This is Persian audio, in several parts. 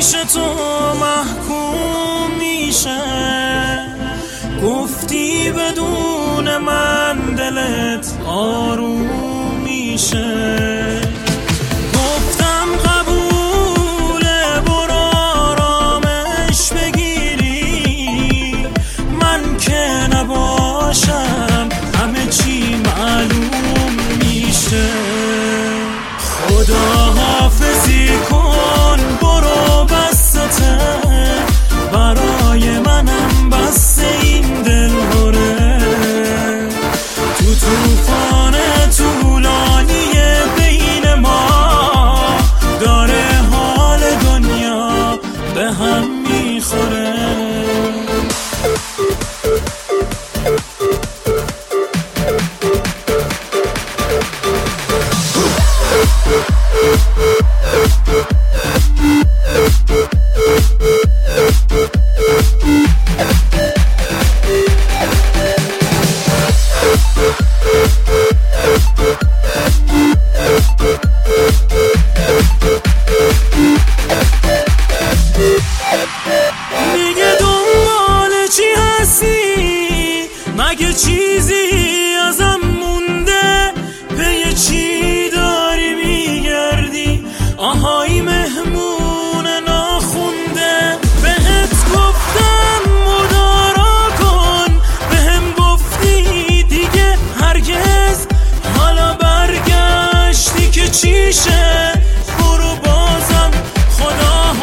پیش تو محکوم میشه، گفتی بدون من دلت آروم میشه. گفتم قبوله، برو آرامش بگیری، من که نباشم همه چی معلوم میشه. خدا حافظی کن، برو بسته، برای منم بس این دل هره. تو طوفان طولانی بین ما، داره حال دنیا به هم میخوره. میگه دنبال چی هستی؟ مگه چیزی ازم مونده؟ پی چی داری میگردی؟ آهای مهمون ناخونده. بهت گفتم مدارا کن، بهم گفتی دیگه هرگز، حالا برگشتی که چیشه؟ برو بازم خدا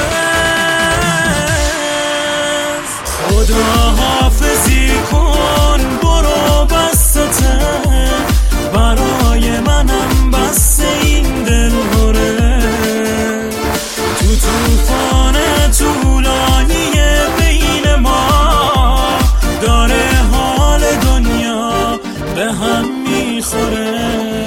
حافظ. خدا حافظی کن، برو بسته، برای منم بس این دل هره. تو طوفان طولانی بین ما، داره حال دنیا به هم میخوره.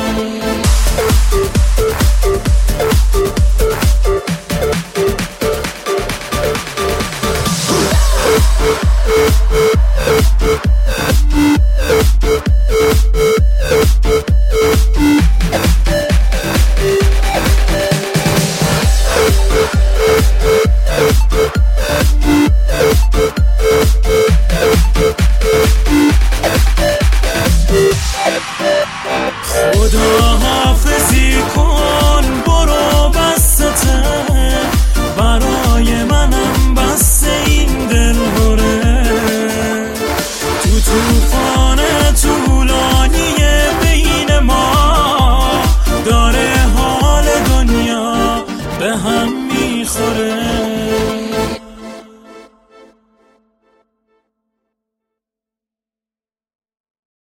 خدا حافظی کن، برو بسته، برای منم بس این دل هره. تو طوفان طولانی بین ما، داره حال دنیا به هم میخوره.